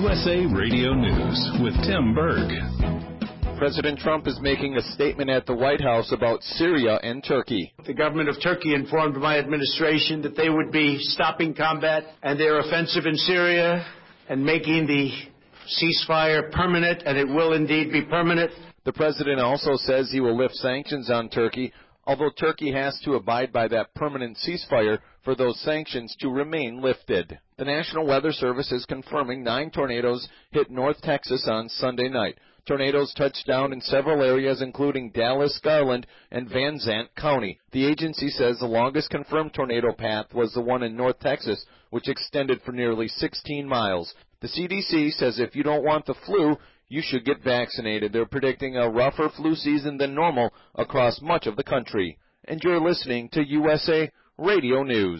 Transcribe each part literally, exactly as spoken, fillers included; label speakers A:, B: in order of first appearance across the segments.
A: U S A Radio News with Tim Berg.
B: President Trump is making a statement at the White House about Syria and Turkey.
C: The government of Turkey informed my administration that they would be stopping combat and their offensive in Syria and making the ceasefire permanent, and it will indeed be permanent.
B: The president also says he will lift sanctions on Turkey, although Turkey has to abide by that permanent ceasefire for those sanctions to remain lifted. The National Weather Service is confirming nine tornadoes hit North Texas on Sunday night. Tornadoes touched down in several areas, including Dallas, Garland, and Van Zandt County. The agency says the longest confirmed tornado path was the one in North Texas, which extended for nearly sixteen miles. The C D C says if you don't want the flu, you should get vaccinated. They're predicting a rougher flu season than normal across much of the country. And you're listening to U S A Radio News.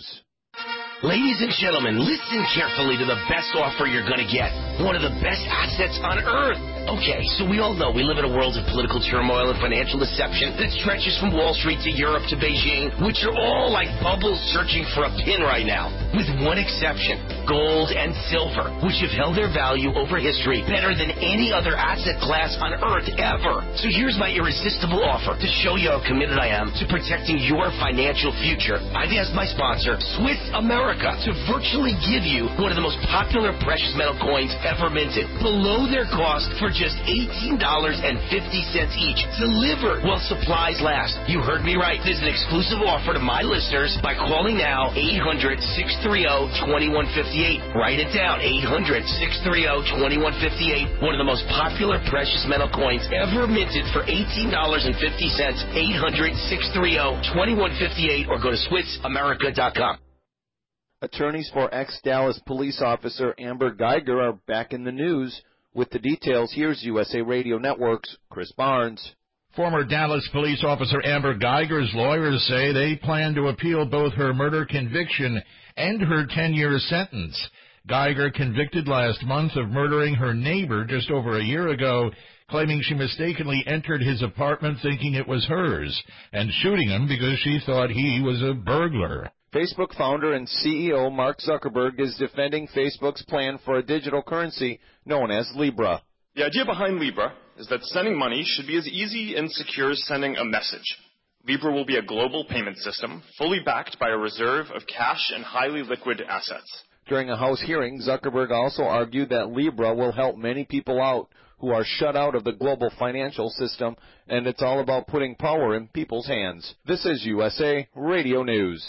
D: Ladies and gentlemen, listen carefully to the best offer you're going to get. One of the best assets on earth. Okay, so we all know we live in a world of political turmoil and financial deception that stretches from Wall Street to Europe to Beijing, which are all like bubbles searching for a pin right now. With one exception, gold and silver, which have held their value over history better than any other asset class on earth ever. So here's my irresistible offer to show you how committed I am to protecting your financial future. I've asked my sponsor, Swiss America, to virtually give you one of the most popular precious metal coins ever minted, below their cost for just eighteen dollars and fifty cents each, delivered while supplies last. You heard me right. This is an exclusive offer to my listeners by calling now eight hundred, six three zero, two one five eight. Write it down, eight hundred, six three zero, two one five eight. One of the most popular precious metal coins ever minted for eighteen dollars and fifty cents. eight hundred, six three zero, two one five eight or go to Swiss America dot com.
B: Attorneys for ex-Dallas police officer Amber Guyger are back in the news. With the details, here's U S A Radio Network's Chris Barnes.
E: Former Dallas police officer Amber Guyger's lawyers say they plan to appeal both her murder conviction and her ten-year sentence. Guyger, convicted last month of murdering her neighbor just over a year ago, claiming she mistakenly entered his apartment thinking it was hers, and shooting him because she thought he was a burglar.
B: Facebook founder and C E O Mark Zuckerberg is defending Facebook's plan for a digital currency known as Libra.
F: The idea behind Libra is that sending money should be as easy and secure as sending a message. Libra will be a global payment system, fully backed by a reserve of cash and highly liquid assets.
B: During a House hearing, Zuckerberg also argued that Libra will help many people out who are shut out of the global financial system, and it's all about putting power in people's hands. This is U S A Radio News.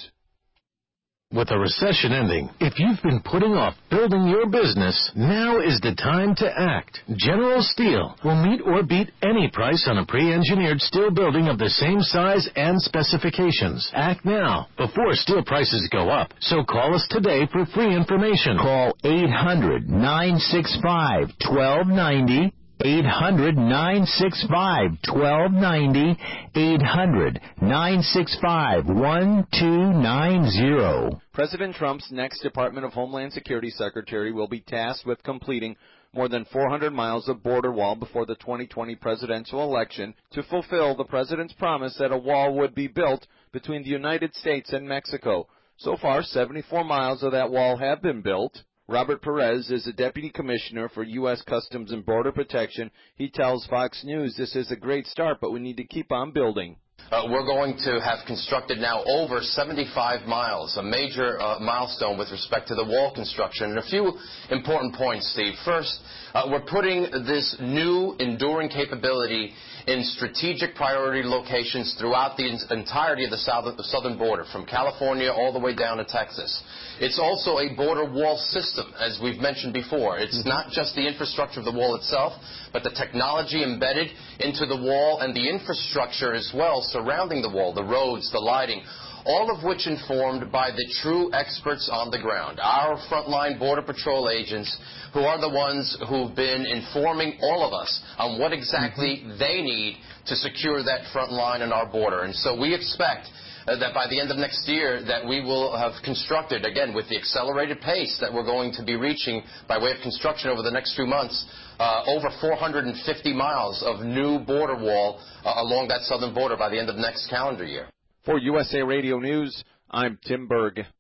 G: With a recession ending, if you've been putting off building your business, now is the time to act. General Steel will meet or beat any price on a pre-engineered steel building of the same size and specifications. Act now, before steel prices go up. So call us today for free information.
H: Call eight hundred, nine six five, one two nine zero. eight hundred, nine six five, one two nine zero. eight hundred, nine six five, one two nine zero.
B: President Trump's next Department of Homeland Security Secretary will be tasked with completing more than four hundred miles of border wall before the twenty twenty presidential election to fulfill the president's promise that a wall would be built between the United States and Mexico. So far, seventy-four miles of that wall have been built. Robert Perez is a deputy commissioner for U S Customs and Border Protection. He tells Fox News this is a great start, but we need to keep on building.
I: Uh, we're going to have constructed now over seventy-five miles, a major uh, milestone with respect to the wall construction. And a few important points, Steve. First, uh, we're putting this new enduring capability in strategic priority locations throughout the entirety of the, south, the southern border, from California all the way down to Texas. It's also a border wall system, as we've mentioned before. It's not just the infrastructure of the wall itself, but the technology embedded into the wall and the infrastructure as well surrounding the wall, the roads, the lighting, all of which informed by the true experts on the ground, our frontline Border Patrol agents, who are the ones who've been informing all of us on what exactly they need to secure that front line in our border. And so we expect uh, that by the end of next year that we will have constructed, again, with the accelerated pace that we're going to be reaching by way of construction over the next few months, uh, over four hundred fifty miles of new border wall uh, along that southern border by the end of next calendar year.
B: For U S A Radio News, I'm Tim Berg.